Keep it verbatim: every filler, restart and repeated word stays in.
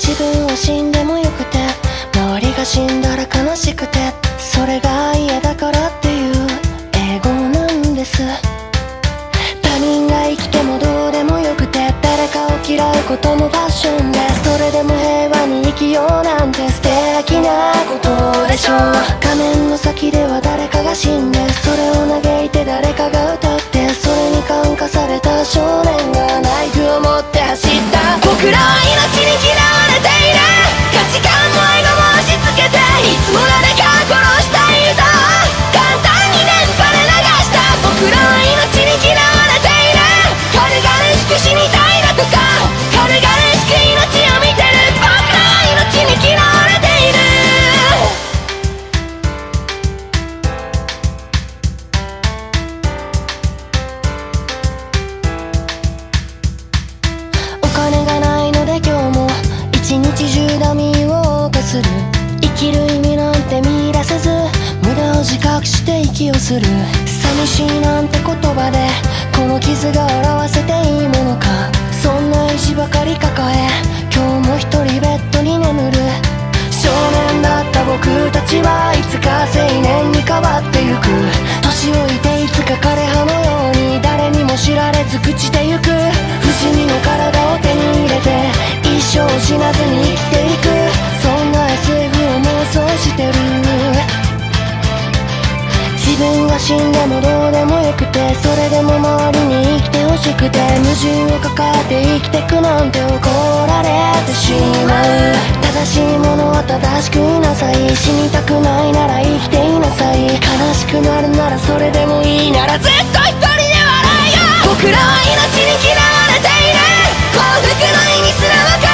自分は死んでもよくて、周りが死んだら悲しくて、それが嫌だからっていう英語なんです。他人が生きてもどうでもよくて、誰かを嫌うこともファッションで、それでも平和に生きようなんて素敵なことでしょう。画面の先では誰かが死んで、それを嘆いて誰かが歌って、それに感化された少年がナイフを持って走った。僕らは命に嫌われている、価値観もエゴも押し付けて、いつも誰かを殺したい歌を簡単に電波で流した。僕らは命に嫌われている、軽々しく死にたいだとか、軽々しく命を見てる。僕らは命に嫌われている。お金がないので今日も一日中ダミーを謳歌する。生きる意味なんて見出せず、無駄を自覚して息をする。寂しいなんて言葉でこの傷が表せていいものか。そんな意地ばかり抱え、今日も一人ベッドに眠る。少年だった僕たちはいつか青年に変わってゆく。年老いていつか枯葉のように誰にも知られず朽ちてゆく。不死身の体を手に入れて一生死なずに生きていく。そんな エスエフ を妄想してる。自分が死んでもどうでもよくて、それでも周りに生きてほしくて、矛盾を抱えて生きてくなんて怒られてしまう。正しいものは正しくいなさい。死にたくないなら生きていなさい。悲しくなるならそれでもいいならずっと一人で笑えよ。僕らは命に嫌われている、幸福の意味すら分か